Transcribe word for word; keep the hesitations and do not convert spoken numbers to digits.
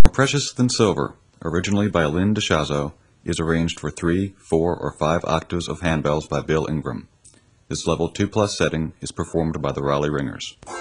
More Precious Than Silver, originally by Lynn DeShazo, is arranged for three, four, or five octaves of handbells by Bill Ingram. This level two plus setting is performed by the Raleigh Ringers.